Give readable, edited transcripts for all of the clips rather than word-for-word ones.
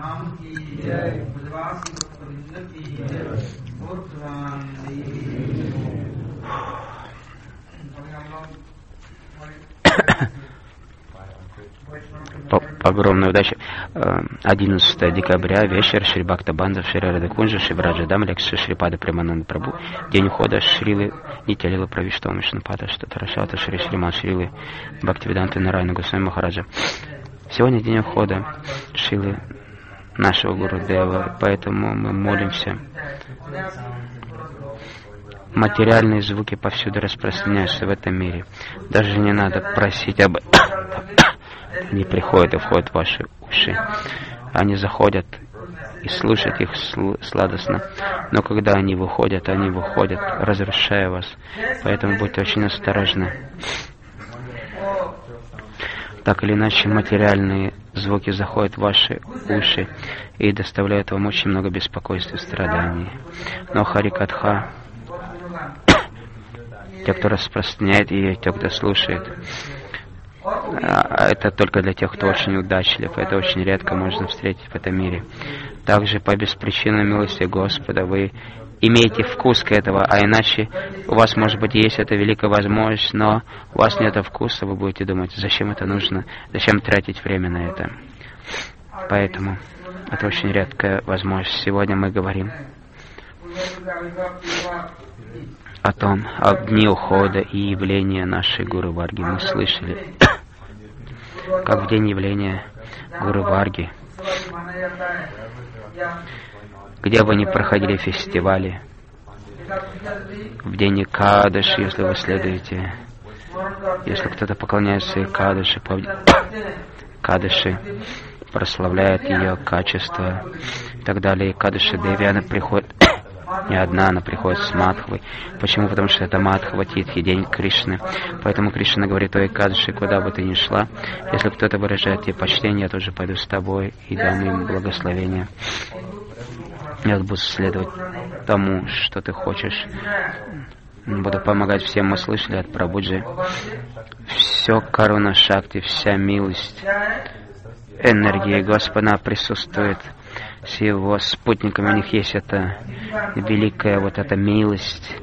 По огромной удаче. 11 декабря, вечер, Шри Бхактабандха, Шри Радхакунджа, Шри Враджадам, лекция Шрипада Премананда Прабху, день ухода Шрилы Нитялила Правиштова Мишнапада, Штатарашата, Шри Шриман Шрилы Бхактивиданты Нарайна Госвами Махараджа. Сегодня день ухода Шрилы нашего Гурудева, поэтому мы молимся. Материальные звуки повсюду распространяются в этом мире. Даже не надо просить об этом. Они приходят и входят в ваши уши. Они заходят и слушают их сладостно. Но когда они выходят, разрушая вас. Поэтому будьте очень осторожны. Так или иначе, материальные звуки заходят в ваши уши и доставляют вам очень много беспокойства и страданий. Но Харикатха, те, кто распространяет ее, те, кто слушает, это только для тех, кто очень удачлив. Это очень редко можно встретить в этом мире. Также по беспричинной милости Господа вы имеете вкус к этому, а иначе у вас, может быть, есть эта великая возможность, но у вас нет вкуса, вы будете думать, зачем это нужно, зачем тратить время на это. Поэтому это очень редкая возможность. Сегодня мы говорим о том, о дне ухода и явления нашей Гуру Варги. Мы слышали, как в день явления Гуру Варги, где бы ни проходили фестивали, в день Экадаши, если вы следуете, если кто-то поклоняется Экадаши, Экадаши прославляет ее качество и так далее. Экадаши Деви, она приходит не одна, она приходит с Мадхвой. Почему? Потому что это Мадхва Титхи, день Кришны. Поэтому Кришна говорит: о Экадаши, куда бы ты ни шла, если кто-то выражает тебе почтение, я тоже пойду с тобой и дам им благословение. Я буду следовать тому, что ты хочешь. Буду помогать всем. Мы слышали от Прабхуджи. Все Каруна Шакти, вся милость, энергия Господа присутствует с его спутниками. У них есть эта великая вот эта милость,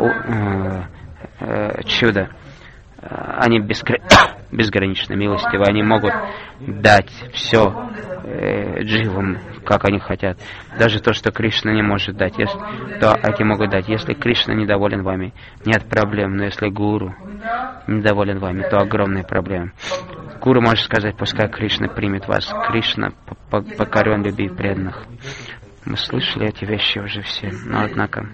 чудо. Они безгранично милостивы. Они могут дать все дживам, как они хотят. Даже то, что Кришна не может дать, то эти могут дать. Если Кришна недоволен вами, нет проблем. Но если Гуру недоволен вами, то огромные проблемы. Гуру может сказать: пускай Кришна примет вас. Кришна покорен любви преданных. Мы слышали эти вещи уже все, но однако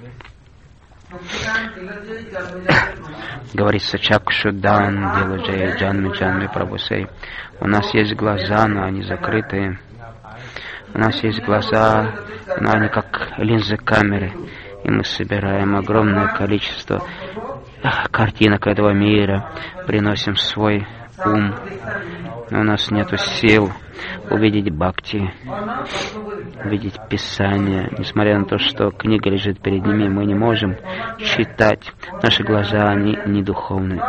говорится: Чакшудан Диладжей Джанми Джанми Прабусей. У нас есть глаза, но они закрытые. У нас есть глаза, но они как линзы камеры. И мы собираем огромное количество картинок этого мира, приносим свой ум. Но у нас нет сил увидеть бхакти, увидеть Писание. Несмотря на то, что книга лежит перед ними, мы не можем читать. Наши глаза, они не духовные.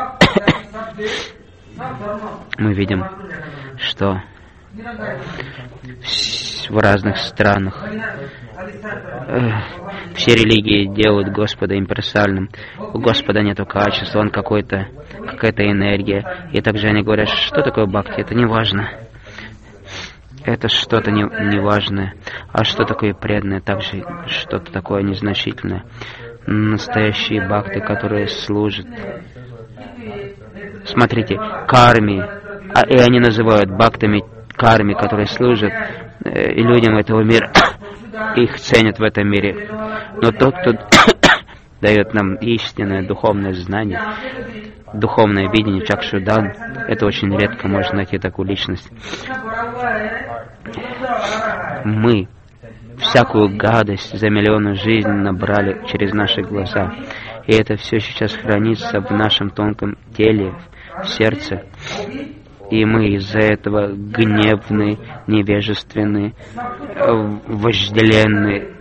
Мы видим, что в разных странах все религии делают Господа имперсональным. У Господа нету качества, он какая-то энергия. И также они говорят: что такое бхакти? Это не важно. Это что-то неважное. А что такое преданное? Также что-то такое незначительное. Настоящие бхакты, которые служат. Смотрите, карми. И они называют бхактами карми, которые служат и людям этого мира. Их ценят в этом мире. Но тот, кто дает нам истинное духовное знание, духовное видение, Чакшудан, это очень редко можно найти такую личность. Мы всякую гадость за миллионы жизней набрали через наши глаза. И это все сейчас хранится в нашем тонком теле, в сердце. И мы из-за этого гневны, невежественны, вожделенны.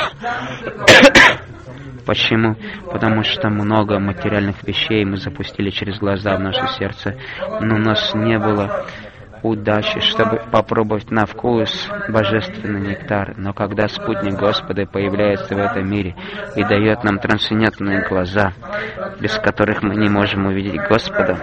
Почему? Потому что много материальных вещей мы запустили через глаза в наше сердце. Но у нас не было удачи, чтобы попробовать на вкус божественный нектар. Но когда спутник Господа появляется в этом мире и дает нам трансцендентные глаза, без которых мы не можем увидеть Господа,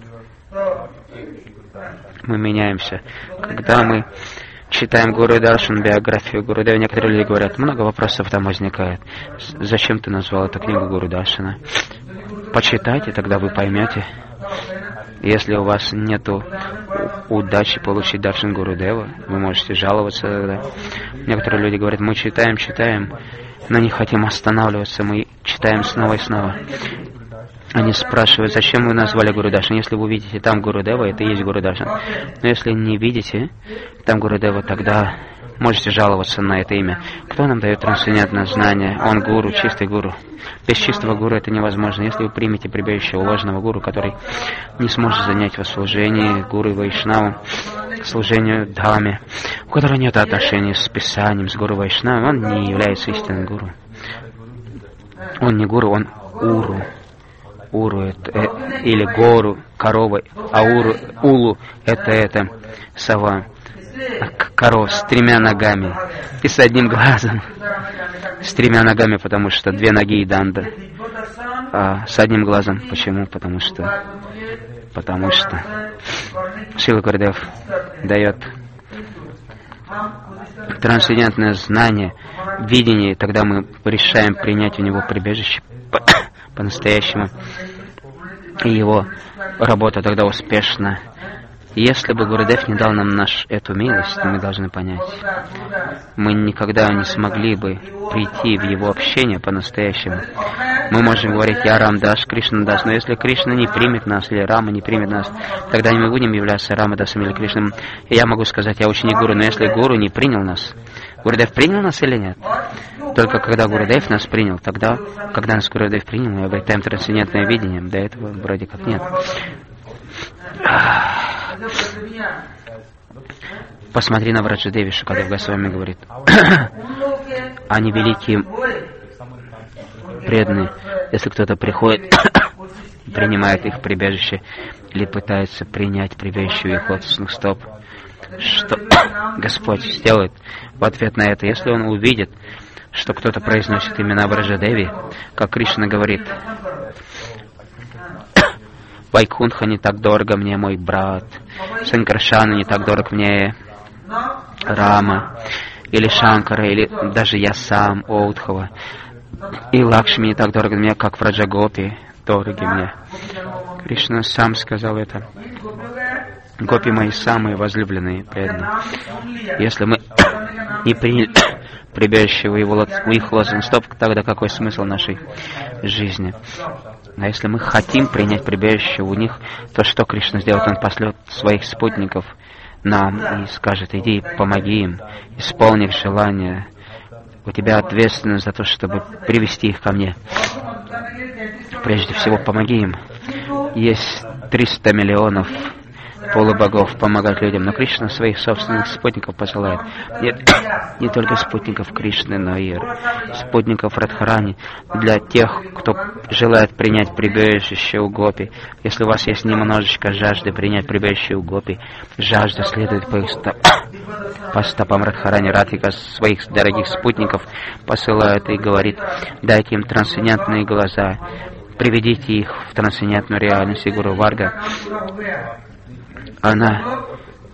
мы меняемся. Когда мы читаем Гуру Даршан, биографию Гурудева, некоторые люди говорят, много вопросов там возникает. Зачем ты назвал эту книгу Гуру Даршана? Почитайте, тогда вы поймете. Если у вас нету удачи получить Даршан Гурудева, вы можете жаловаться тогда. Некоторые люди говорят, мы читаем, но не хотим останавливаться, мы читаем снова и снова. Они спрашивают, зачем вы назвали Гуру Даршан? Если вы видите там Гурудева, это и есть Гуру Даршан. Но если не видите там Гурудева, тогда можете жаловаться на это имя. Кто нам дает трансцендентное знание? Он гуру, чистый гуру. Без чистого гуру это невозможно. Если вы примете прибежище у ложного гуру, который не сможет занять вас в служении гуру Вайшнаву, служению Дхаме, у которого нет отношений с Писанием, с гуру Вайшнавом, он не является истинным гуру. Он не гуру, он уру. Уру это, или гору, корова, а улу это сова. Коров с 3 ногами и с 1 глазом. С 3 ногами, потому что 2 ноги и данда. А с 1 глазом. Почему? Потому что Шрила Гурудев дает трансцендентное знание, видение, тогда мы решаем принять у него прибежище по-настоящему. И его работа тогда успешна. Если бы Гурудев не дал нам эту милость, мы должны понять, мы никогда не смогли бы прийти в его общение по-настоящему. Мы можем говорить, я Рамдас, Кришна Дас, но если Кришна не примет нас, или Рама не примет нас, тогда мы будем являться Рамадасом или Кришном. И я могу сказать, я ученик Гуру, но если Гуру не принял нас, Гурудев принял нас или нет? Только когда Гурудев нас принял, тогда, когда нас Гурудев принял, мы обретаем трансцендентное видение. До этого вроде как нет. Посмотри на Враджадеви, Шукадев Госвами говорит. Они великие, преданные. Если кто-то приходит, принимает их прибежище или пытается принять прибежище у их лотосных стоп, что Господь сделает в ответ на это? Если он увидит, что кто-то произносит имена Враджадеви, как Кришна говорит, Вайкунха не так дорого мне, мой брат, Санкаршана не так дорог мне, Рама, или Шанкара, или даже я сам, Оудхава, и Лакшми не так дорого мне, как Враджагопи дороги мне. Кришна сам сказал это. Гопи мои самые возлюбленные, преданные. Если мы не приняли прибежище у их лозунг стоп, тогда какой смысл нашей жизни? А если мы хотим принять прибежище у них, то что Кришна сделает? Он пошлет своих спутников нам и скажет, иди, помоги им, исполни их желание. У тебя ответственность за то, чтобы привести их ко мне. Прежде всего, помоги им. Есть 300 миллионов полубогов помогать людям, но Кришна своих собственных спутников посылает. Нет, не только спутников Кришны, но и спутников Радхарани для тех, кто желает принять прибежище у Гопи. Если у вас есть немножечко жажды принять прибежище у Гопи, жажда следует по стопам Радхарани. Радхика своих дорогих спутников посылает и говорит, дайте им трансцендентные глаза, приведите их в трансцендентную реальность. И Гуру Варга, она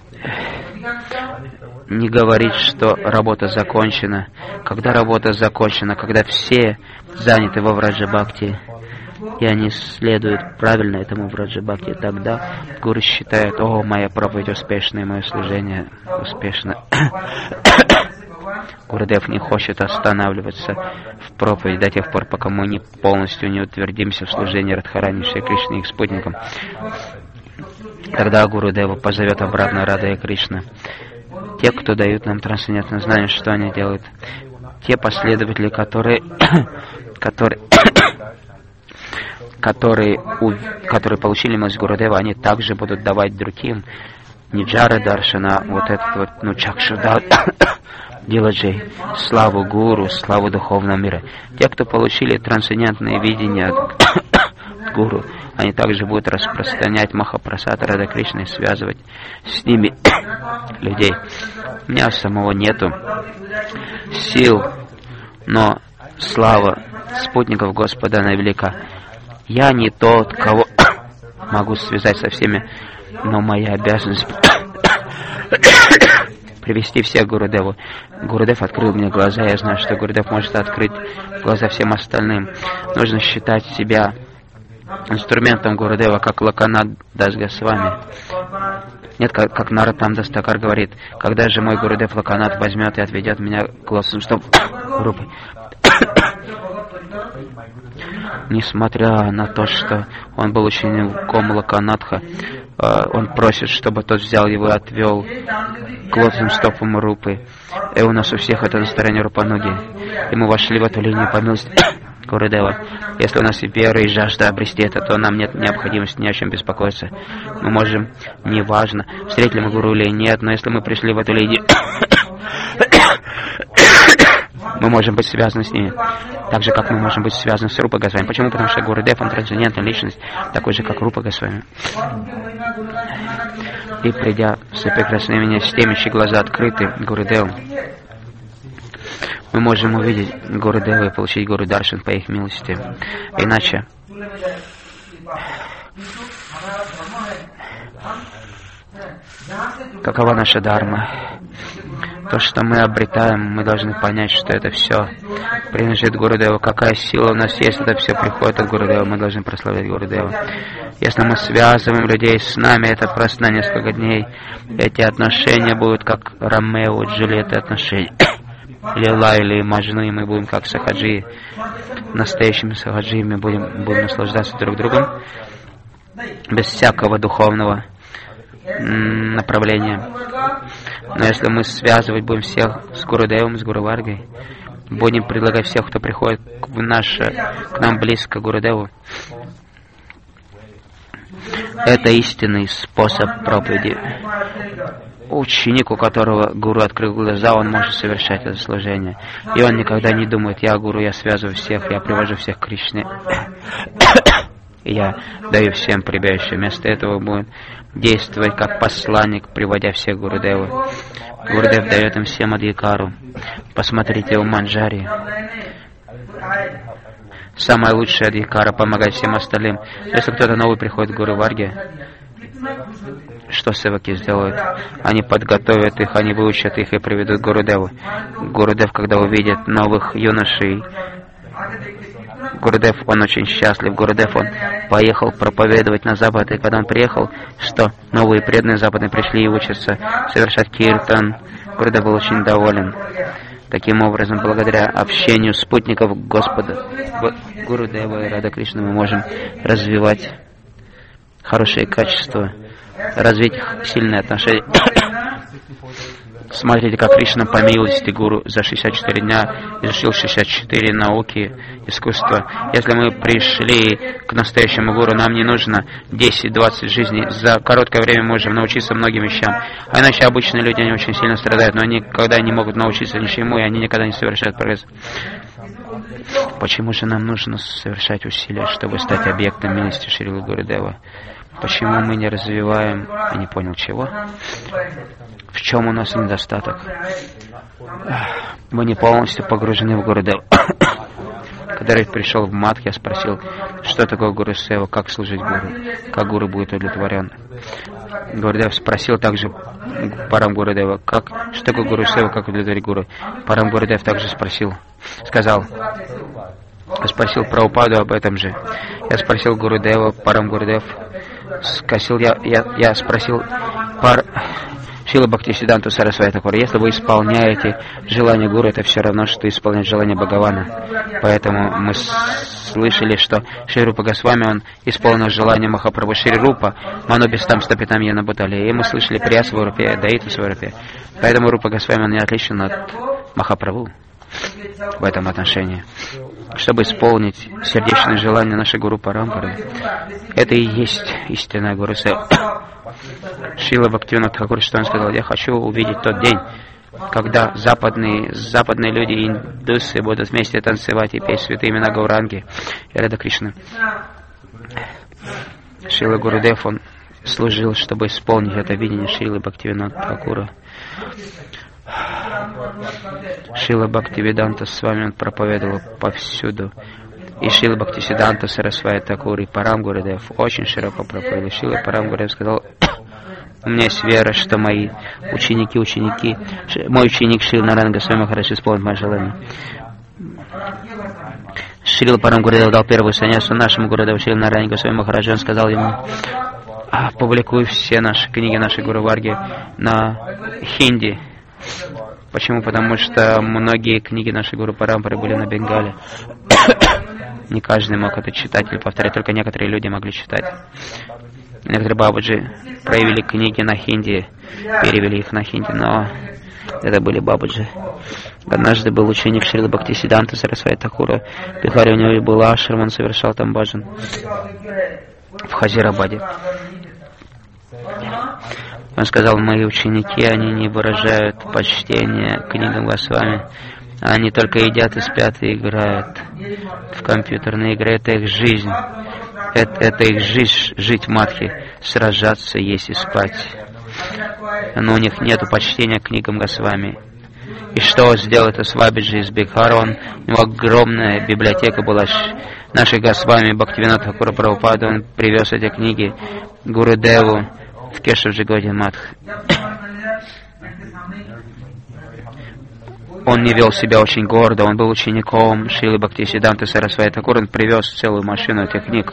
не говорит, что работа закончена. Когда работа закончена, когда все заняты во Враджа-бхакти, и они следуют правильно этому Враджа-бхакти, тогда Гуру считает, о, моя проповедь успешная, мое служение успешно. Гурудев не хочет останавливаться в проповеди до тех пор, пока мы не полностью не утвердимся в служении Радхарани, Шри Кришне и их спутникам. Тогда Гурудева позовет обратно Рада и Кришна. Те, кто дают нам трансцендентное знание, что они делают? Те последователи, которые получили милость Гурудева, они также будут давать другим Ниджара Даршана, вот этот вот, Чакшуда Диладжей, славу Гуру, славу духовного мира. Те, кто получили трансцендентное видение от Гуру, они также будут распространять Махапрасад Рада Кришны и связывать с ними людей. У меня самого нету сил, но слава спутников Господа, она велика. Я не тот, кого могу связать со всеми, но моя обязанность привести всех к Гурудеву. Гурудев открыл мне глаза, я знаю, что Гурудев может открыть глаза всем остальным. Нужно считать себя инструментом Гурудева, как Локанат Дас Госвами. Нет, как Нароттам Дас Такар говорит, когда же мой Гурудев Локанат возьмет и отведет меня к лотосным стопам группы. Несмотря на то, что он был учеником Локанатха, он просит, чтобы тот взял его и отвел к лотосным стопам Рупы. И у нас у всех это настроение Рупануги. И мы вошли в эту линию по милости Гурудева. Если у нас и вера, и жажда обрести это, то нам нет необходимости ни о чем беспокоиться. Мы можем, неважно, встретили мы Гуру или нет, но если мы пришли в эту линию, мы можем быть связаны с ними, так же, как мы можем быть связаны с Рупа Госвами. Почему? Потому что Гурудев, он трансцендентная личность, такой же, как Рупа Госвами. И придя в соприкосновение с теми, чьи глаза открыты Гурудевом, мы можем увидеть Гурудева и получить Гуру Даршан по их милости. Иначе какова наша дharma? То, что мы обретаем, мы должны понять, что это все принадлежит Гурудеву. Какая сила у нас есть, это все приходит от Гурудева. Мы должны прославлять Гурудева. Если мы связываем людей с нами, это просто на несколько дней. Эти отношения будут как Ромео и Джульетта отношения. Или Лайли и Маджну, и мы будем как сахаджи, настоящими сахаджиями будем наслаждаться друг другом, без всякого духовного направления. Но если мы связывать будем всех с Гурудевом, с Гуру Варгой, будем предлагать всех, кто приходит к нам близко к Гурудеву, это истинный способ проповеди. Ученик, у которого Гуру открыл глаза, он может совершать это служение. И он никогда не думает: я Гуру, я связываю всех, я привожу всех к Кришне. И я даю всем прибежище. Вместо этого будет действовать как посланник, приводя всех к Гурудеву. Гурудев дает им всем адхикару. Посмотрите у Манджари. Самая лучшая адхикара — помогать всем остальным. Если кто-то новый приходит к Гуру Варге, что севаки сделают? Они подготовят их, они выучат их и приведут к Гурудеву. Гурудев, когда увидит новых юношей, Гурудев, он очень счастлив. Гурудев, он поехал проповедовать на Запад, и когда он приехал, что новые преданные западные пришли и учатся совершать киртан, Гурудев был очень доволен. Таким образом, благодаря общению спутников Господа, Гурудева и Рада Кришны, мы можем развивать хорошие качества, развить сильные отношения. Смотрите, как Кришна по милости Гуру за 64 дня изучил 64 науки, искусства. Если мы пришли к настоящему Гуру, нам не нужно 10-20 жизней. За короткое время мы можем научиться многим вещам. А иначе обычные люди, они очень сильно страдают, но они никогда не могут научиться ничему, и они никогда не совершают прогресс. Почему же нам нужно совершать усилия, чтобы стать объектом милости Шрилы Гурудева? Почему мы не развиваем, я не понял чего, в чем у нас недостаток? Мы не полностью погружены в Гурудева. Когда я пришел в Мадх, я спросил, что такое Гуру Сева, как служить Гуру, как Гуру будет удовлетворен. Гурудев спросил также Парам Гурудева, что такое Гуру Сева, как удовлетворить Гуру. Парам Гурудев также спросил Прабхупаду об этом же. Я спросил Гурудева, Парам Гурудев я спросил Шрила Бхактисиддханту Сарасвати Тхакур: если вы исполняете желание Гуру, это все равно, что исполнять желание Бхагавана. Поэтому мы слышали, что Шри Рупа Госвами, он исполнил желание Махапрабху Шри Рупа, Манобистам Стапитам Яна Бутали. И мы слышали Прия Сварупе, Даиту Сварупе. Поэтому Рупа Госвами, он не отличен от Махапрабху в этом отношении. Чтобы исполнить сердечное желание нашей Гуру Парампары, это и есть истинная Гуру Сева. Шрила Бхактивинода Тхакур, что он сказал: я хочу увидеть тот день, когда западные люди, индусы, будут вместе танцевать и петь святые имена Гауранги и Рада Кришны. Шрила Гурудев, он служил, чтобы исполнить это видение Шрилы Бхактивинода Тхакура. Шрила Бхактивиданта с вами он проповедовал повсюду. И Шрила Бхактисиданта Сарасвати Тхакур и Парам Гурудев очень широко проповедовали. Шрила Парам Гурудев сказал: у меня есть вера, что мои ученики, мой ученик Шрила Нараяна Госвами Махарадж исполнит мое желание. Шрила Парам Гурудев дал первую саньясу нашему Гурудеву Шрила Нараяне Госвами Махараджу. Он сказал ему: публикуй все наши книги, нашей Гуру Варги на хинди. Почему? Потому что многие книги нашей Гуру Парампары были на Бенгале. Не каждый мог это читать или повторять, только некоторые люди могли читать. Некоторые бабаджи проявили книги на хинди, перевели их на хинди, но это были бабаджи. Однажды был ученик Шрилы Бхактисиданта Сарасвати Тхакура. В Бихаре у него был ашрам, он совершал там баджан в Хазирабаде. Он сказал: мои ученики, они не выражают почтения книгам Госвами. Они только едят и спят и играют в компьютерные игры. Это их жизнь. Это их жизнь, жить в Мадхе, сражаться, есть и спать. Но у них нет почтения к книгам Госвами. И что сделал это Свабиджи из Бихара? У него огромная библиотека была нашей Госвами Бхактивинода Тхакура Прабхупады. Он привез эти книги Гурудеву в Кешавджи Гауди Мадх. Он не вел себя очень гордо, он был учеником Шрилы Бхактисиданты Сарасвати Тхакур. Он привез целую машину этих книг.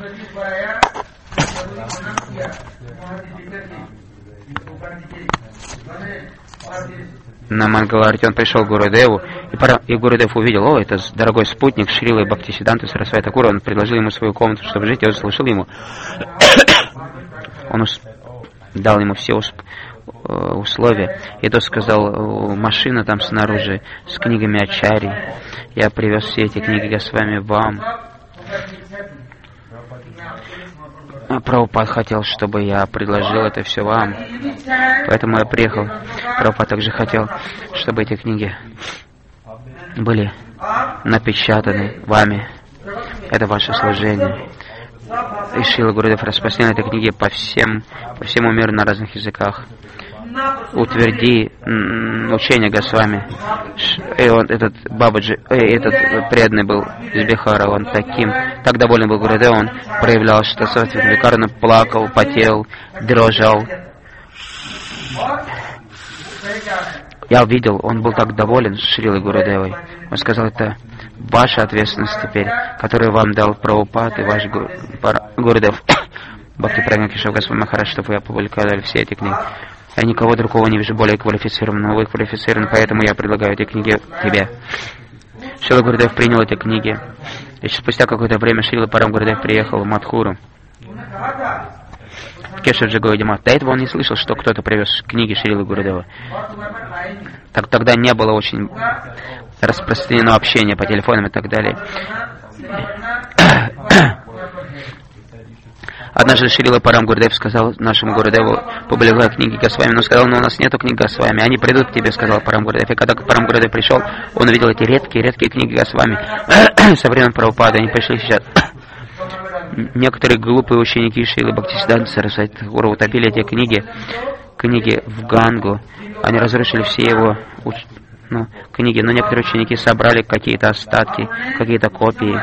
На Мангаларте он пришел к Гурудеву, и Гурудев увидел: это дорогой спутник Шрилы Бхактисиданты Сарасвати Тхакура. Он предложил ему свою комнату, чтобы жить, и он слушал ему. Он дал ему все условия. И тот сказал: машина там снаружи с книгами Ачари. Я привез все эти книги Госвами вам. Прабхупад хотел, чтобы я предложил это все вам. Поэтому я приехал. Прабхупад также хотел, чтобы эти книги были напечатаны вами. Это ваше служение. И Шрила Гурудев распространял эти книги по всему миру на разных языках. Утверди учение Госвами. И он, этот Бабаджи, этот преданный был из Бихара, он так доволен был Гурудев, он проявлял, что соответственно плакал, потел, дрожал. Я увидел, он был так доволен Шрилой Гурудевой. Он сказал: это ваша ответственность теперь, которую вам дал Прабхупад и ваш Гурудев Бхакти Прагна Кешав Госвами Махарадж, чтобы вы опубликовали все эти книги. Я никого другого не вижу более квалифицированного. Вы квалифицированы, поэтому я предлагаю эти книги тебе. Шрила Гурудев принял эти книги. И спустя какое-то время Шрила Парам Гурудев приехал в Мадхуру. В Кешавджи Гауди Мадх. До этого он не слышал, что кто-то привез книги Шрилы Гурудева. Тогда не было очень распространено общение по телефонам и так далее. Однажды Шрила Парам Гурудев сказал нашему Гурудеву: публикуй книги Госвами. Но сказал: но у нас нету книг Госвами. Они придут к тебе, сказал Парам Гурудев. И когда Парам Гурудев пришел, он увидел эти редкие книги Госвами. Со времен Прабхупады они пришли сейчас. Некоторые глупые ученики Шрилы Бхактисиданты Сарасвати Тхакура утопили эти книги в Гангу. Они разрушили все его книги, но некоторые ученики собрали какие-то остатки, какие-то копии.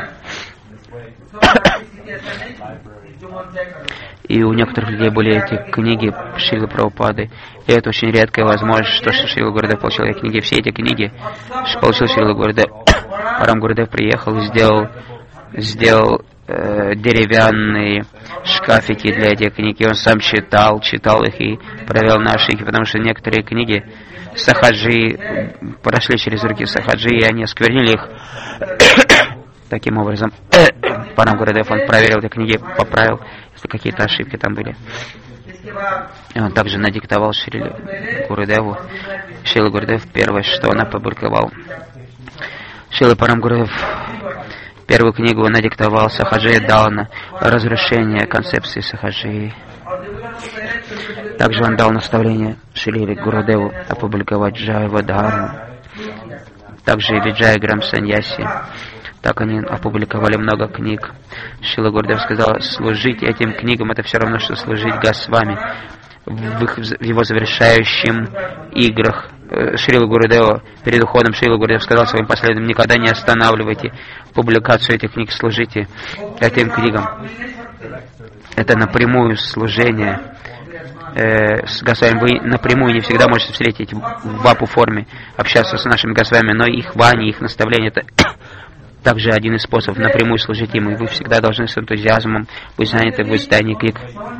И у некоторых людей были эти книги Шрилы Прабхупады. И это очень редкая возможность, что Шрила Гурудев получил эти книги. Все эти книги получил Шрила Гурудев. Парам Гурудев приехал и сделал деревянные шкафики для этих книг. И он сам читал их и провел наши их, потому что некоторые книги сахаджи прошли через руки сахаджи, и они осквернили их. Таким образом, Парам Гурудев, он проверил эти книги, поправил, если какие-то ошибки там были. И он также надиктовал Шриле Гурудеву. Шрила Гурудев первое, что он опубликовал. Шрила Парам Гурудев первую книгу он надиктовал Сахаджи Далана, разрушение концепции Сахаджи. Также он дал наставление Шриле Гурудеву опубликовать Джайва Дхарму. Также и Виджая Грам Саньяси. Так они опубликовали много книг. Шрила Гурудев сказал, служить этим книгам это все равно, что служить Госвами. В его завершающих играх Шрила Гурудева, перед уходом Шрила Гурудев сказал своим последователям, никогда не останавливайте публикацию этих книг, служите этим книгам. Это напрямую служение с Госвами. Вы напрямую не всегда можете встретить в вапу-форме, общаться с нашими Госвами, но их вани, их наставления, это также один из способов напрямую служить им, и вы всегда должны с энтузиазмом быть заняты в издании книг.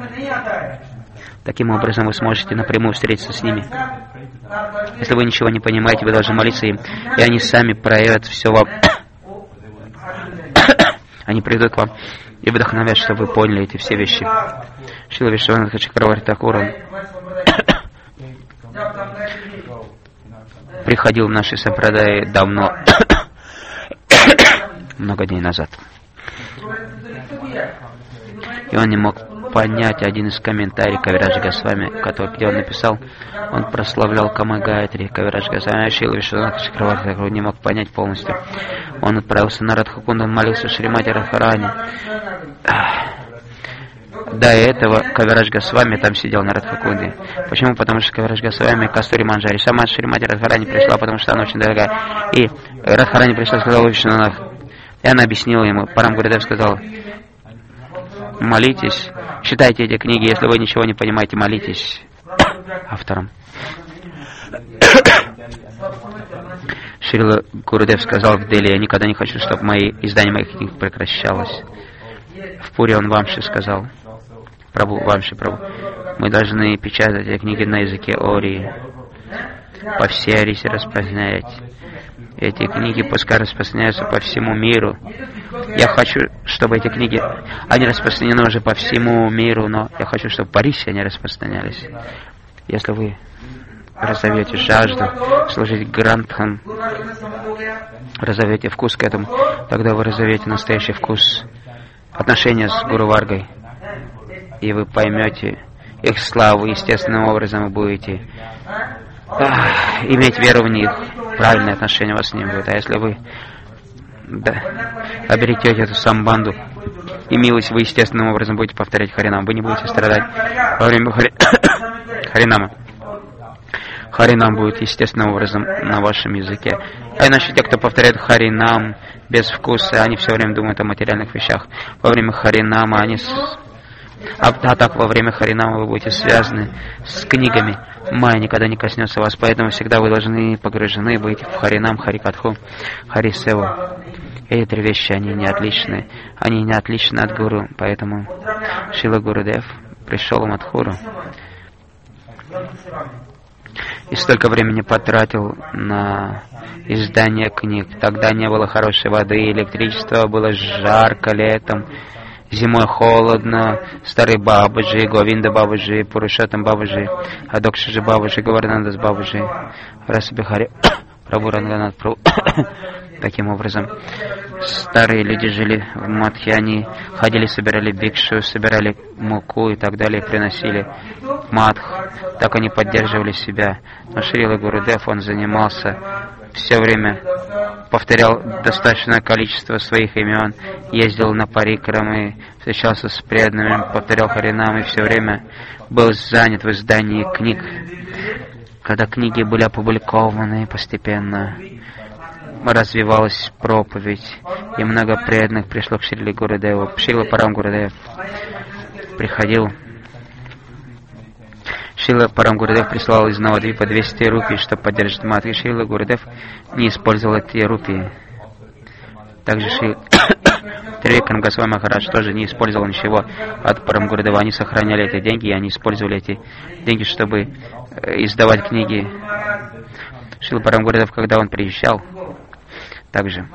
Таким образом вы сможете напрямую встретиться с ними. Если вы ничего не понимаете, вы должны молиться им, и они сами проявят все вам. Они придут к вам и вдохновят, чтобы вы поняли эти все вещи. Шрила Вишванатха Чакраварти Такур приходил в наши сампрадаи давно, много дней назад. И он не мог понять один из комментариев Кавираджа Госвами, где он написал, он прославлял Камай Гаятри, Кавирадж Госвами, Шрила Вишванатха Чакраварти Такур не мог понять полностью. Он отправился на Радхакунду, он молился Шримати Радхарани. До этого Кавирадж Госвами там сидел на Радхакунде. Почему? Потому что Кавирадж Госвами Кастури Манджари. Сама Шримати Радхарани пришла, потому что она очень дорогая. И Радхарани пришла и сказала, и она объяснила ему. Парам Гурудев сказал, молитесь, читайте эти книги, если вы ничего не понимаете, молитесь авторам. Шрила Гурудев сказал в Дели, я никогда не хочу, чтобы издание моих книг прекращалось. В Пури он Вамши сказал, Вамши Прабху, мы должны печатать эти книги на языке Ории, по всей Орисе распространять. Эти книги пускай распространяются по всему миру. Я хочу, чтобы эти книги, они распространены уже по всему миру, но я хочу, чтобы в Орисе они распространялись. Если вы разовьете жажду служить Грантхам, разовьете вкус к этому, тогда вы разовьете настоящий вкус отношения с Гуру Варгой, и вы поймете их славу, естественным образом вы будете иметь веру в них, правильное отношение у вас с ним будет. А если вы обретете эту самбанду и милость, вы естественным образом будете повторять Харинам, вы не будете страдать во время Харинама. Харинам будет естественным образом на вашем языке. А иначе те, кто повторяет Харинам без вкуса, они все время думают о материальных вещах. Во время Харинама они... А так во время Харинама вы будете связаны с книгами. Майя никогда не коснется вас, поэтому всегда вы должны погружены быть в Харинам, Харикатху, Харисеву. Эти три вещи, они не отличны. Они не отличны от Гуру, поэтому Шрила Гурудев пришел в Мадхуру и столько времени потратил на издание книг. Тогда не было хорошей воды, электричества, было жарко летом, зимой холодно. Старый Бабаджи, Говинда Бабаджи, Пурушаттам Бабаджи, Адокшаджи Бабаджи, Гаварнандас Бабаджи, Расабихари Прабху Ранганат Прабху. Таким образом, старые люди жили в Мадхе, они ходили, собирали бикшу, собирали муку и так далее, приносили в Мадх. Так они поддерживали себя. Но Шрила Гурудев, он занимался все время, повторял достаточное количество своих имен, ездил на парикрамы, встречался с преданными, повторял Харинам и все время был занят в издании книг. Когда книги были опубликованы, постепенно развивалась проповедь, и много преданных пришло к Шриле Гурудеву. Шрила Парам Гурудев приходил. Шрила Парам Гурудев прислал из Навадвипа 200 рупий, чтобы поддержать Мадху. Шрила Гурудев не использовал эти рупии. Также Трикрам Госвами Махарадж тоже не использовал ничего от Парам Гурудева. Они сохраняли эти деньги, и они использовали эти деньги, чтобы издавать книги. Шрила Парам Гурудев, когда он приезжал, также,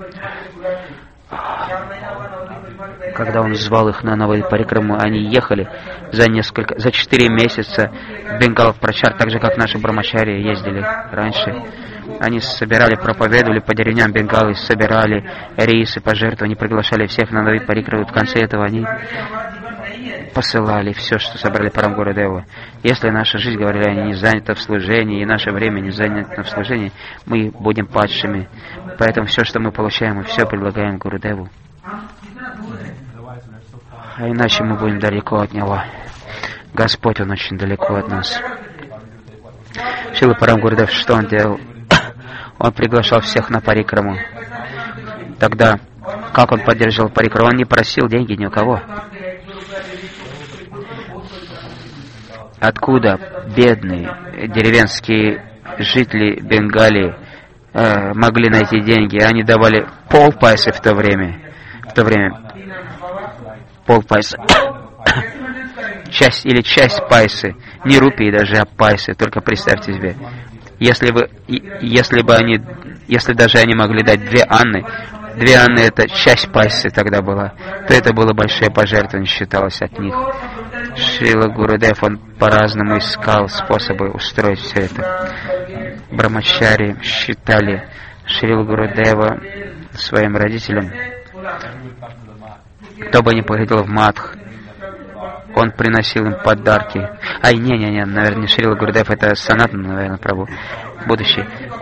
когда он звал их на новую парикраму, они ехали за 4 месяца в Бенгал в Прачар, так же, как наши брамачари ездили раньше. Они собирали, проповедовали по деревням Бенгала, собирали рисы, пожертвования, приглашали всех на новые парикрамы. В конце этого они посылали все, что собрали Парам Гурудеву. Если наша жизнь, говорили они, не занята в служении, и наше время не занято в служении, мы будем падшими. Поэтому все, что мы получаем, мы все предлагаем Гурудеву. А иначе мы будем далеко от Него. Господь, Он очень далеко от нас. Шрила Парам Гурудев, что Он делал? Он приглашал всех на парикраму. Тогда, как Он поддерживал парикраму? Он не просил деньги ни у кого. Откуда бедные деревенские жители Бенгалии могли найти деньги? Они давали полпайсы в то время. Полпайса. Часть пайсы. Не рупии даже, а пайсы. Только представьте себе. Если даже они могли дать 2 анны это часть пайсы тогда была, то это было большое пожертвование, считалось от них. Шрила Гурудев, он по-разному искал способы устроить все это. Брамачари считали Шрила Гурудева своим родителям. Кто бы ни походил в Мадх, он приносил им подарки. Наверное, не Шрила Гурудев, это Санатан, наверное, Прабху, будущий.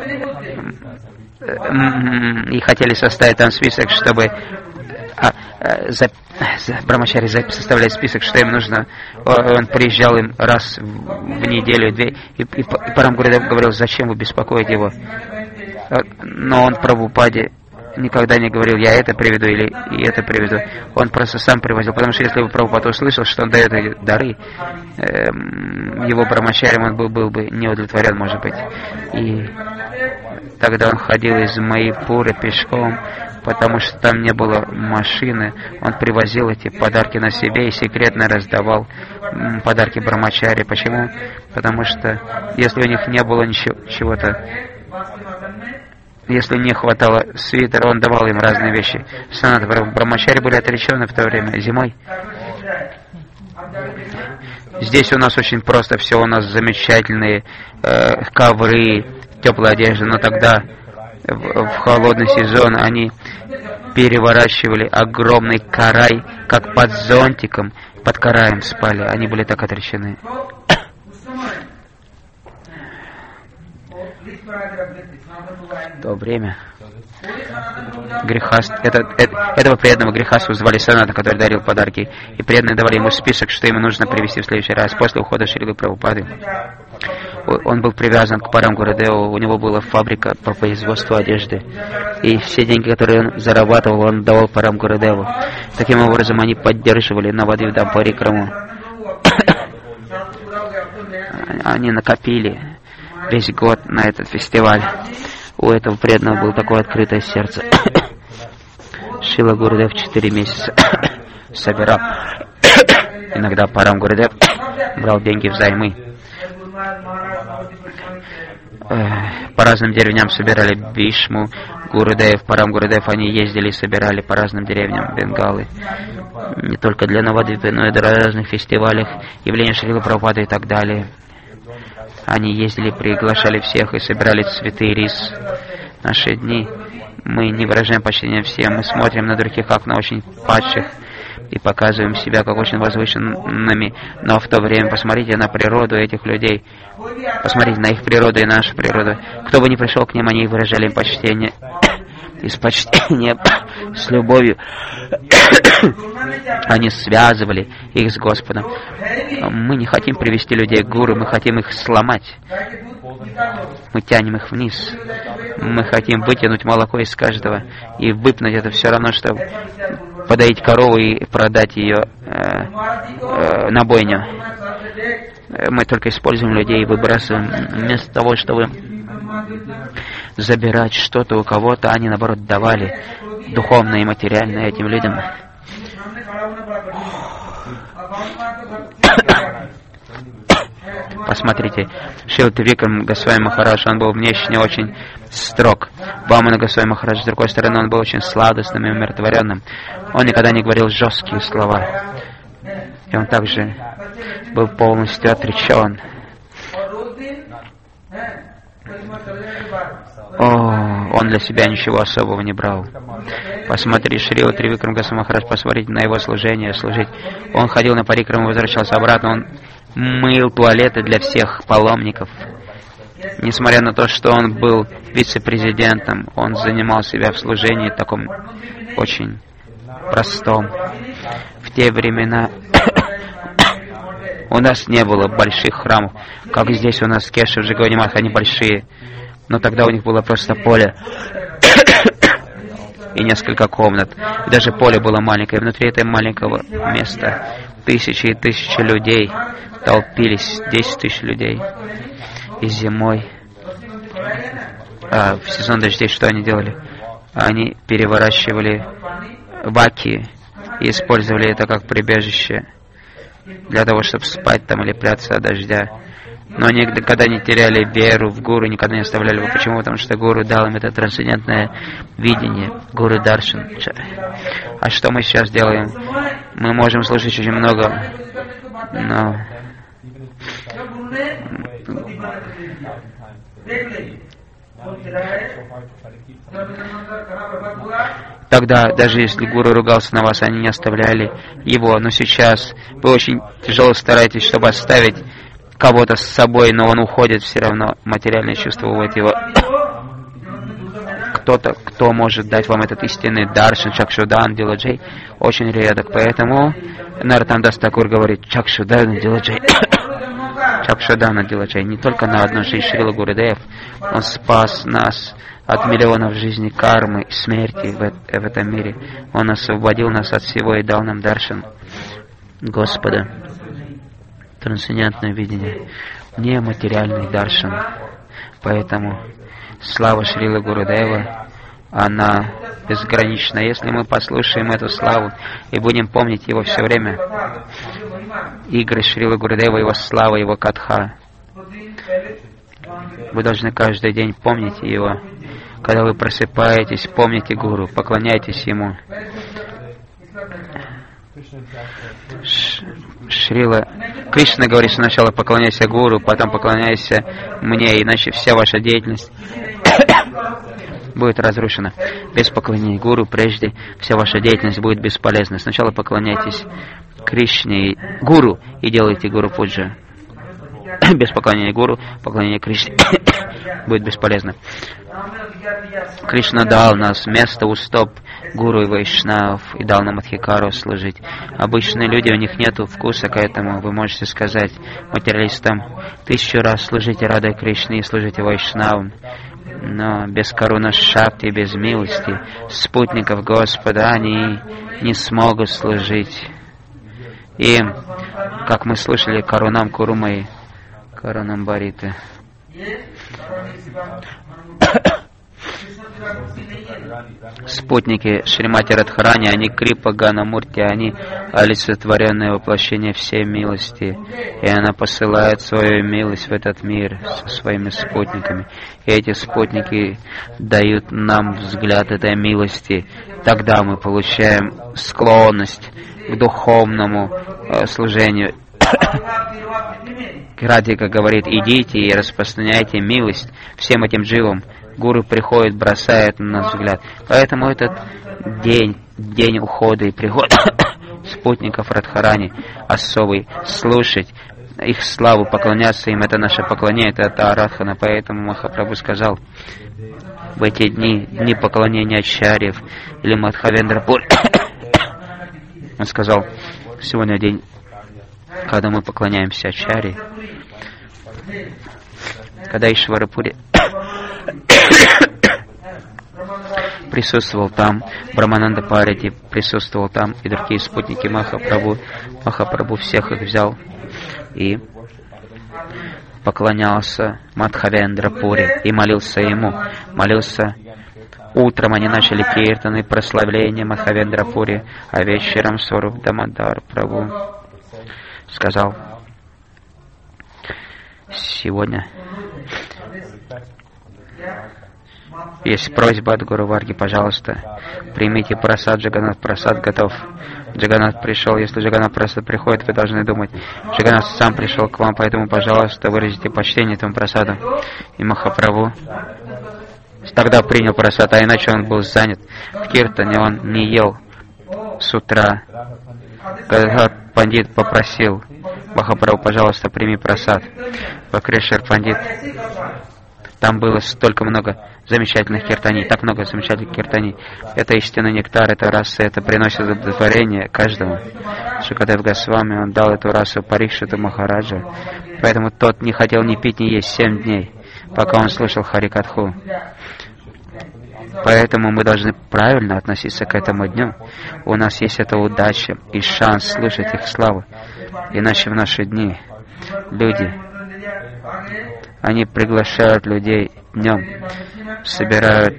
И хотели составить там список, чтобы Брамачари составляет список, что им нужно. Он приезжал им раз в неделю, 2, и Парам Гурудев говорил, зачем вы беспокоите его? Но он Прабхупаде никогда не говорил, я это приведу или это приведу. Он просто сам привозил, потому что если бы Прабхупада услышал, что он дает эти дары, его Брамачарем он был бы не удовлетворен, может быть. И тогда он ходил из Майпура пешком, потому что там не было машины. Он привозил эти подарки на себе и секретно раздавал подарки Брамачари. Почему? Потому что если у них не было чего-то, если не хватало свитера, он давал им разные вещи. Санат Брамачари были отречены в то время зимой. Здесь у нас очень просто все, у нас замечательные ковры, теплая одежда, но тогда в холодный сезон они переворачивали огромный карай, как под зонтиком, под караем спали. Они были так отречены. В то время этого преданного грехасту звали Саната, который дарил подарки, и преданные давали ему список, что ему нужно привезти в следующий раз после ухода Шрилы Прабхупады. Он был привязан к Парам Гурудеву, у него была фабрика по производству одежды, и все деньги, которые он зарабатывал, он давал Парам Гурудеву. Таким образом, они поддерживали Навадвита парикраму. Они накопили весь год на этот фестиваль. У этого преданного было такое открытое сердце. Шрила Гурудев 4 месяца собирал. Иногда Парам Гурудев брал деньги взаймы. По разным деревням собирали Бишму, Гурудев, Парам Гурудев. Они ездили и собирали по разным деревням Бенгалы. Не только для Навадвипы, но и для разных фестивалей, явления Шрилы Прабхупады и так далее. Они ездили, приглашали всех и собирали цветы и рис. В наши дни мы не выражаем почтения всем, мы смотрим на других, как на очень падших, и показываем себя как очень возвышенными. Но в то время посмотрите на природу этих людей, посмотрите на их природу и нашу природу. Кто бы ни пришел к ним, они выражали им почтение. Из почтения, с любовью они связывали их с Господом. Мы не хотим привести людей к гуру, мы хотим их сломать. Мы тянем их вниз. Мы хотим вытянуть молоко из каждого и выпнуть. Это все равно, что подоить корову и продать ее на бойню. Мы только используем людей и выбрасываем. Вместо того, чтобы забирать что-то у кого-то, они, наоборот, давали духовно и материально этим людям. Посмотрите, Шрила Трикрама Госвами Махарадж, он был внешне очень строг. Вамана Госвами Махарадж, с другой стороны, он был очень сладостным и умиротворенным. Он никогда не говорил жесткие слова. И он также был полностью отречен. Он для себя ничего особого не брал. Посмотри, Шрила Тривикрам Госвами Махарадж, посмотрите на его служение, служить. Он ходил на парикраму, возвращался обратно, он мыл туалеты для всех паломников. Несмотря на то, что он был вице-президентом, он занимал себя в служении таком очень простом. В те времена у нас не было больших храмов, как здесь у нас в Кешев, Джигаонимах, они большие. Но тогда у них было просто поле и несколько комнат. И даже поле было маленькое. Внутри этого маленького места тысячи и тысячи людей толпились, 10 тысяч людей. И зимой, в сезон дождей, что они делали? Они переворачивали баки и использовали это как прибежище для того, чтобы спать там или прятаться от дождя. Но они никогда не теряли веру в гуру, никогда не оставляли его. Почему? Потому что гуру дал им это трансцендентное видение, гуру Даршан. А что мы сейчас делаем? Мы можем слушать очень много, но тогда, даже если гуру ругался на вас, они не оставляли его. Но сейчас вы очень тяжело стараетесь, чтобы оставить кого-то с собой, но он уходит все равно. Материальное чувство уводит его. Кто-то, кто может дать вам этот истинный даршан, Чакшудан, Диладжей, очень редок. Поэтому Нароттам Дас Такур говорит: Чакшудан, Диладжей. Чакшудана Диладжей. Не только на одну жизнь Шрила Гурудев, он спас нас от миллионов жизней кармы и смерти в этом мире. Он освободил нас от всего и дал нам даршан Господа. Трансцендентное видение, не материальный даршан. Поэтому слава Шрилы Гурудева, она безгранична. Если мы послушаем эту славу и будем помнить его все время, игры Шрилы Гурудева, его слава, его катха, вы должны каждый день помнить его. Когда вы просыпаетесь, помните Гуру, поклоняйтесь ему. Шрила Кришна говорит, что сначала поклоняйся Гуру, потом поклоняйся мне, иначе вся ваша деятельность будет разрушена. Без поклонения Гуру прежде вся ваша деятельность будет бесполезна. Сначала поклоняйтесь Кришне, Гуру, и делайте Гуру Пуджа. Без поклонения Гуру, поклонение Кришне будет бесполезно. Кришна дал нас место у стоп Гуру и Вайшнав и дал нам Адхикару служить. Обычные люди, у них нет вкуса к этому. Вы можете сказать материалистам: 1000 раз служите Радой Кришне и служите Вайшнавам. Но без каруна шакти, без милости спутников Господа они не смогут служить им, как мы слышали, карунам Курумаи, карунам Бариты. Спутники Шримати Радхарани, они Крипа Ганамурти, они олицетворенное воплощение всей милости. И она посылает свою милость в этот мир со своими спутниками. И эти спутники дают нам взгляд этой милости. Тогда мы получаем склонность к духовному служению. Радика говорит: идите и распространяйте милость всем этим дживам. Гуру приходит, бросает на нас взгляд. Поэтому этот день ухода и прихода спутников Радхарани особый, слушать их славу, поклоняться им, это наше поклонение, это Арадхана. Поэтому Махапрабху сказал в эти дни поклонения ачарьев или Мадхавендрапур, он сказал: сегодня день, когда мы поклоняемся ачарье, когда Ишварапури присутствовал там, Брамананда Парити присутствовал там, и другие спутники Махапрабху. Махапрабху всех их взял и поклонялся Мадхавендрапури и молился ему. Молился утром, они начали киртаны, прославление Мадхавендрапури, а вечером Сваруб Дамодар Прабху сказал: сегодня есть просьба от Гуру Варги, пожалуйста, примите прасад. Джаганнат прасад готов. Джаганнат пришел. Если Джаганнат прасад приходит, вы должны думать: Джаганнат сам пришел к вам, поэтому, пожалуйста, выразите почтение этому прасаду. И Махапрабху тогда принял просад, а иначе он был занят. В киртане он не ел с утра. Когда пандит попросил: Махапрабху, пожалуйста, прими просад. Бакрешвар пандит, там было столько много замечательных киртаний, так много замечательных киртаний. Это истинный нектар, это раса, это приносит удовлетворение каждому. Шукадев Госвами, он дал эту расу Парикшиту Махараджа, поэтому тот не хотел ни пить, ни есть 7 дней, пока он слушал Харикатху. Поэтому мы должны правильно относиться к этому дню. У нас есть эта удача и шанс слушать их славу. Иначе в наши дни люди, они приглашают людей днем, собирают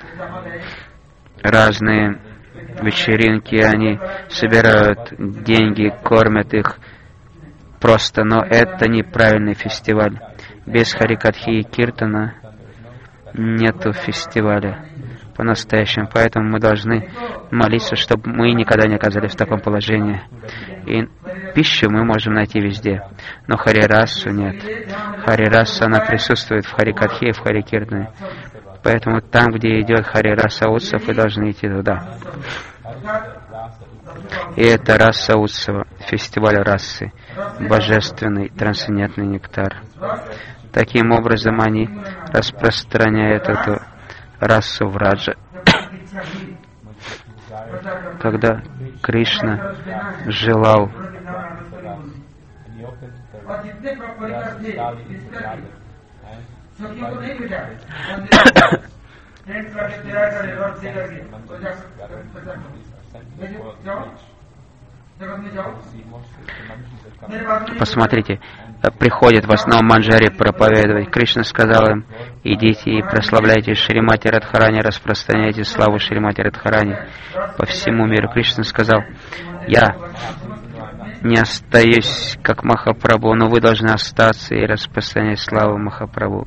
разные вечеринки, они собирают деньги, кормят их просто, но это неправильный фестиваль. Без Харикатхи и Киртана нету фестиваля по-настоящему, поэтому мы должны молиться, чтобы мы никогда не оказались в таком положении. И пищу мы можем найти везде, но Харирасу нет. Харираса, она присутствует в Харикатхе и в Харикиртане. Поэтому там, где идет Харираса Утсав, вы должны идти туда. И это раса Утсава, фестиваль расы, божественный трансцендентный нектар. Таким образом они распространяют эту расу Враджа. Когда Кришна желал Посмотрите, приходит в основном Манджари проповедовать. Кришна сказал им: идите и прославляйте Шримати Радхарани, распространяйте славу Шримати Радхарани по всему миру. Кришна сказал: я не остаюсь как Махапрабху, но вы должны остаться и распространять славу Махапрабху.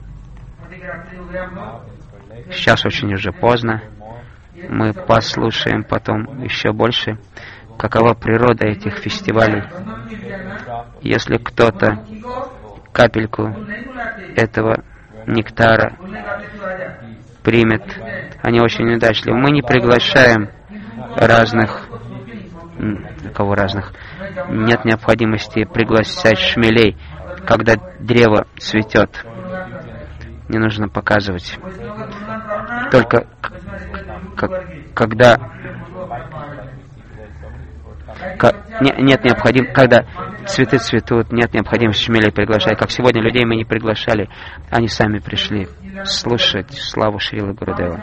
Сейчас очень уже поздно. Мы послушаем потом еще больше, какова природа этих фестивалей. Если кто-то капельку этого нектара примет, они очень удачливы. Мы не приглашаем разных, нет необходимости приглашать шмелей, когда древо цветет. Не нужно показывать. Только когда нет необходимости, когда цветы цветут, нет необходимости шмелей приглашать. Как сегодня людей мы не приглашали, они сами пришли слушать славу Шрилы Гурудева.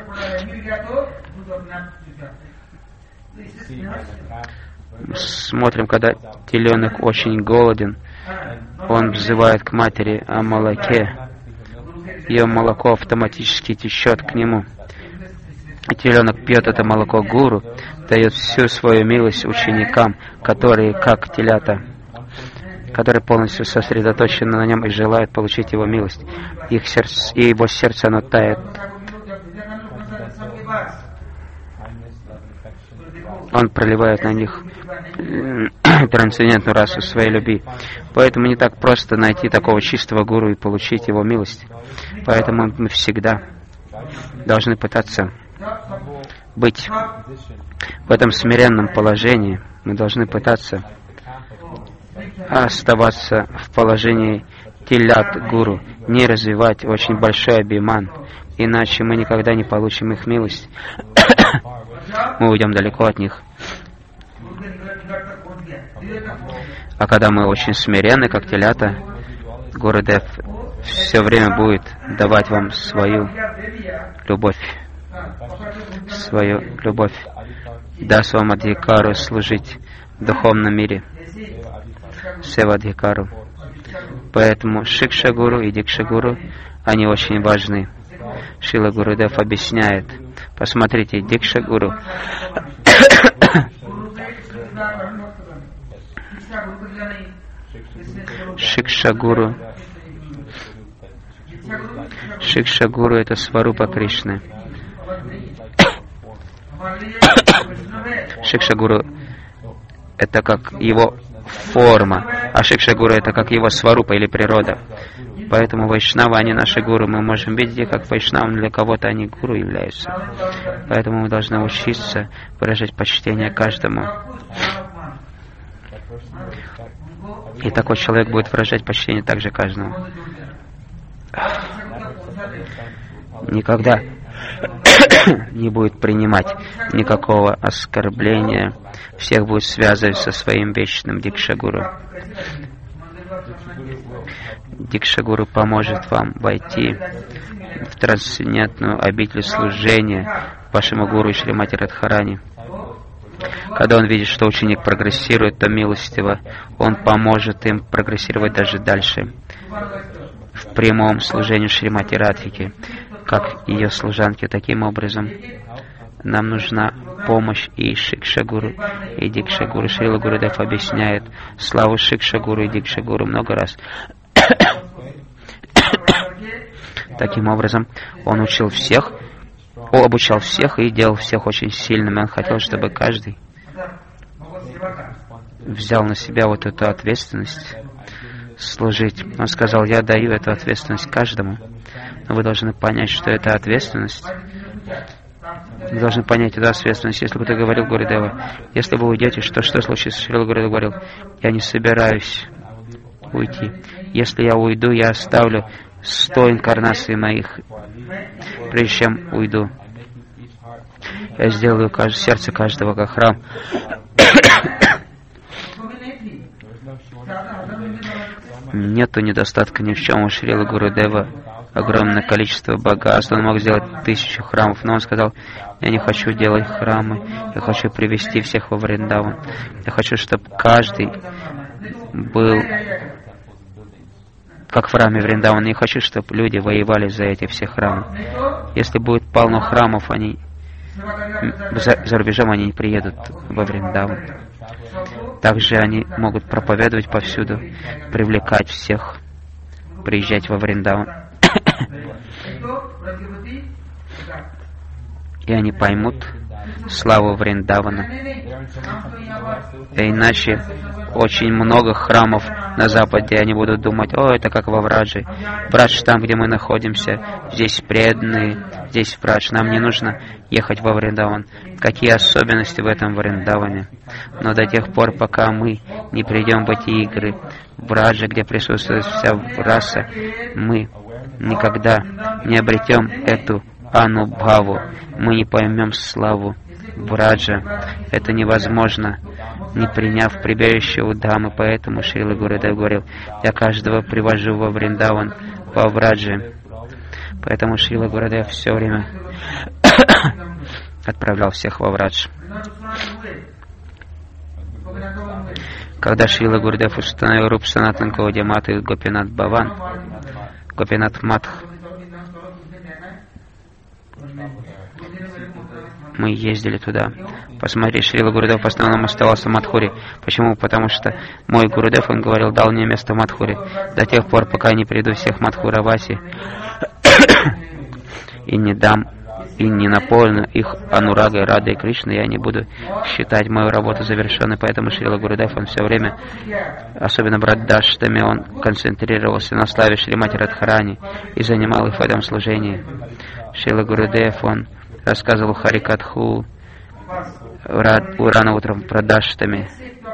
Смотрим, когда теленок очень голоден, он взывает к матери о молоке. Ее молоко автоматически течет к нему. И теленок пьет это молоко гуру, дает всю свою милость ученикам, которые, как телята, которые полностью сосредоточены на нем и желают получить его милость. Их сердце, и его сердце, оно тает. Он проливает на них трансцендентную расу своей любви. Поэтому не так просто найти такого чистого гуру и получить его милость. Поэтому мы всегда должны пытаться быть в этом смиренном положении. Мы должны пытаться оставаться в положении телят гуру, не развивать очень большой абхиман, иначе мы никогда не получим их милость. Мы уйдем далеко от них. А когда мы очень смиренны, как телята, Гурудев все время будет давать вам свою любовь. Свою любовь. Даст вам адхикару служить в духовном мире. Севадхикару. Поэтому Шикша-гуру и Дикша-гуру, они очень важны. Шрила Гурудев объясняет. Посмотрите, Дикша-гуру. Шикша-гуру. Шикша-гуру — это Сварупа Кришны. Шикша-гуру — это как его форма, а Шикша-гуру — это как его Сварупа или природа. Поэтому вайшнавы, они наши гуру. Мы можем видеть их как вайшнавы, но для кого-то они гуру являются. Поэтому мы должны учиться выражать почтение каждому. И такой человек будет выражать почтение также каждому. Никогда не будет принимать никакого оскорбления. Всех будет связывать со своим вечным Дикшагуру. Дикшагуру поможет вам войти в трансцендентную обитель служения вашему гуру Шримати Радхарани. Когда он видит, что ученик прогрессирует, то милостиво он поможет им прогрессировать даже дальше в прямом служении Шримати Радхики, как ее служанки. Таким образом, нам нужна помощь и Шикшагуру, и Дикшагуру. Шрила Гурудев объясняет славу Шикшагуру и Дикшагуру много раз. Таким образом, он учил всех, обучал всех и делал всех очень сильными. Он хотел, чтобы каждый взял на себя вот эту ответственность служить. Он сказал: я даю эту ответственность каждому, но вы должны понять, что это ответственность. Вы должны понять эту ответственность. Если бы ты говорил Гурудева, если вы уйдете, что случится? Шрила Гурудев говорил: я не собираюсь уйти. Если я уйду, я оставлю 100 инкарнаций моих, прежде чем уйду. Я сделаю сердце каждого как храм. Нету недостатка ни в чем у Шрилы Гурудева. Огромное количество богатств. Он мог сделать 1000 храмов, но он сказал: я не хочу делать храмы, я хочу привести всех во Вриндаван. Я хочу, чтобы каждый был как в храме Вриндавана. Не хочу, чтобы люди воевали за эти все храмы. Если будет полно храмов, они за рубежом они не приедут во Вриндаван. Также они могут проповедовать повсюду, привлекать всех, приезжать во Вриндаван. И они поймут славу Вриндавана. Иначе очень много храмов на Западе, они будут думать: о, это как во Врадже. Врадж там, где мы находимся, здесь преданные, здесь Врадж. Нам не нужно ехать во Вриндаван. Какие особенности в этом Вриндаване? Но до тех пор, пока мы не придем в эти игры Враджа, где присутствует вся раса, мы никогда не обретем эту анубхаву. Мы не поймем славу Враджа. Это невозможно, не приняв прибежище у Дхаммы. Поэтому Шрила Гурудев говорил: я каждого привожу во Вриндаван, во Враджи. Поэтому Шрила Гурудев все время отправлял всех во Врадж. Когда Шрила Гурудев установил Руп Санатан Гаудия Мат и Гопинат Баван, Гопинат Матх, мы ездили туда посмотреть. Шрила Гурудев в основном оставался в Мадхуре. Почему? Потому что мой Гурудев, он говорил, дал мне место в Мадхуре. До тех пор, пока я не приду всех Мадхураваси и не дам, и не наполню их анурагой, радой Кришны, я не буду считать мою работу завершенной. Поэтому Шрила Гурудев, он все время, особенно брат Даштами, он концентрировался на славе Шримати Радхарани и занимал их в этом служении. Шрила Гурудев, он рассказывал Харикатху рано утром про Даштами.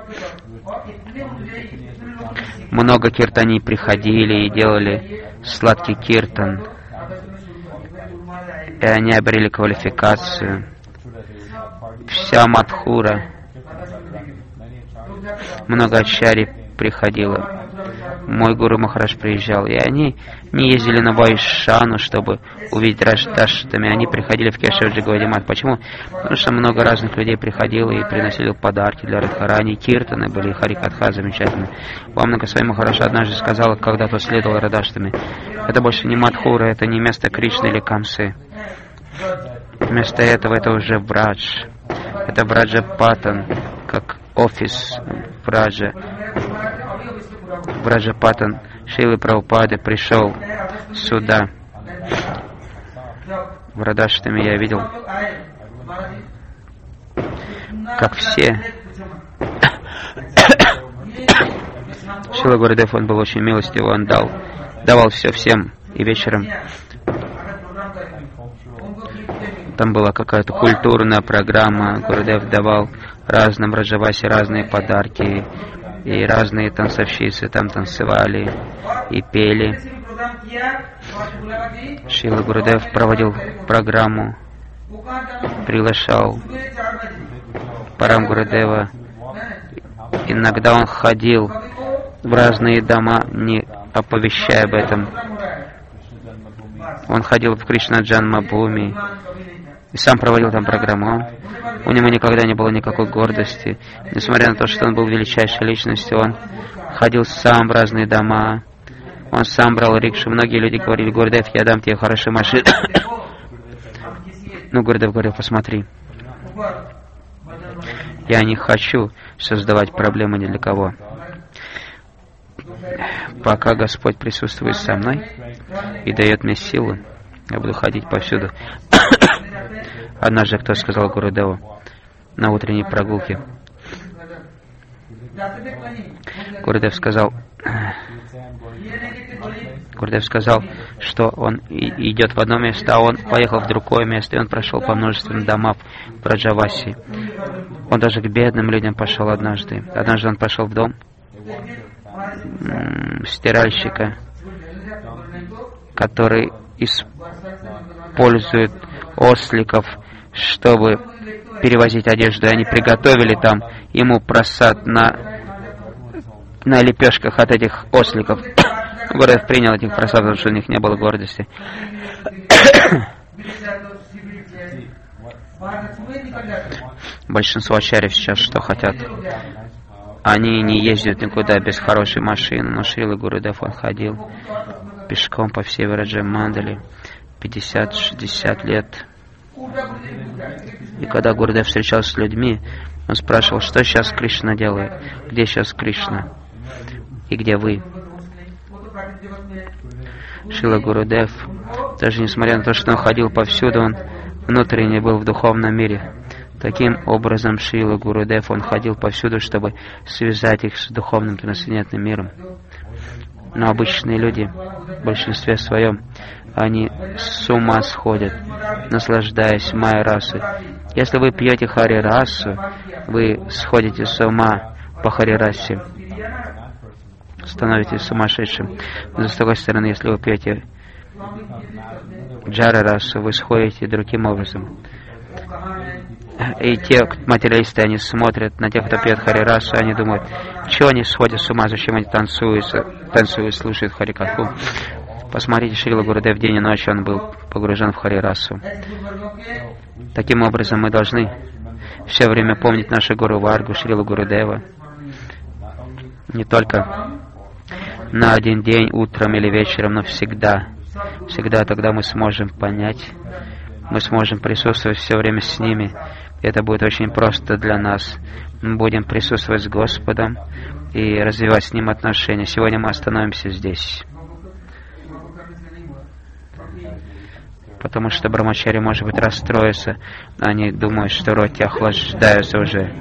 Много киртани приходили и делали сладкий киртан. И они обрели квалификацию. Вся Мадхура, много ачарьи приходило. Мой Гуру Махарадж приезжал, и они не ездили на Вайшану, чтобы увидеть Даштами. Они приходили в Кешаваджи Гаудия. Почему? Потому что много разных людей приходило и приносили подарки для Радхарани. Киртаны были, Харикатха замечательные. Вамна Госвами Махарадж однажды сказала, когда тот следовал Радаштами: это больше не Мадхура, это не место Кришны или Камсы. Вместо этого это уже Врадж. Это Враджапатан, как офис Враджа. Враджапатан Шрилы Прабхупады пришел сюда. В Радаштами я видел, как все Шрила Гурудев, он был очень милостивый, он давал все всем. И вечером там была какая-то культурная программа. Гурудев давал разным Раджаваси разные подарки. И разные танцовщицы там танцевали и пели. Шрила Гурудев проводил программу, приглашал Парам Гурудева. Иногда он ходил в разные дома, не оповещая об этом. Он ходил в Кришна Джанмабхуми и сам проводил там программу. У него никогда не было никакой гордости. Несмотря на то, что он был величайшей личностью, он ходил сам в разные дома. Он сам брал рикшу. Многие люди говорили: Гурудев, я дам тебе хорошую машину. Но Гурудев говорил: посмотри, я не хочу создавать проблемы ни для кого. Пока Господь присутствует со мной и дает мне силу, я буду ходить повсюду. Однажды кто сказал Гурудеву на утренней прогулке? Гурудев сказал, что он идет в одно место, а он поехал в другое место, и он прошел по множественным домам в Раджаваси. Он даже к бедным людям пошел однажды. Однажды он пошел в дом стиральщика, который использует осликов, чтобы перевозить одежду. И они приготовили там ему просад на лепешках от этих осликов. Гурудев принял этих просад, потому что у них не было гордости. Большинство ачарьев сейчас что хотят? Они не ездят никуда без хорошей машины, но Шрила Гурудев, он ходил пешком по всей Враджа-мандали 50-60 лет. И когда Гурудев встречался с людьми, он спрашивал, что сейчас Кришна делает, где сейчас Кришна и где вы. Шрила Гурудев, даже несмотря на то, что он ходил повсюду, он внутренне был в духовном мире. Таким образом, Шрила Гурудев, он ходил повсюду, чтобы связать их с духовным трансцендентным миром. Но обычные люди, в большинстве своем, они с ума сходят, наслаждаясь майя-расой. Если вы пьете хари-расу, вы сходите с ума по хари-расе, становитесь сумасшедшим. Но с другой стороны, если вы пьете джара-расу, вы сходите другим образом. И те материалисты, они смотрят на тех, кто пьет хари-расу, они думают, чего они сходят с ума, зачем они танцуют, слушают харикатху. Посмотрите, Шрила Гурудев день и ночь, он был погружен в хари-расу. Таким образом, мы должны все время помнить нашу Гуру Варгу, Шрилу Гурудева. Не только на один день, утром или вечером, но всегда. Всегда тогда мы сможем понять, мы сможем присутствовать все время с ними. Это будет очень просто для нас. Мы будем присутствовать с Господом и развивать с Ним отношения. Сегодня мы остановимся здесь. Потому что брамачари, может быть, расстроятся. Они думают, что роти охлаждаются уже.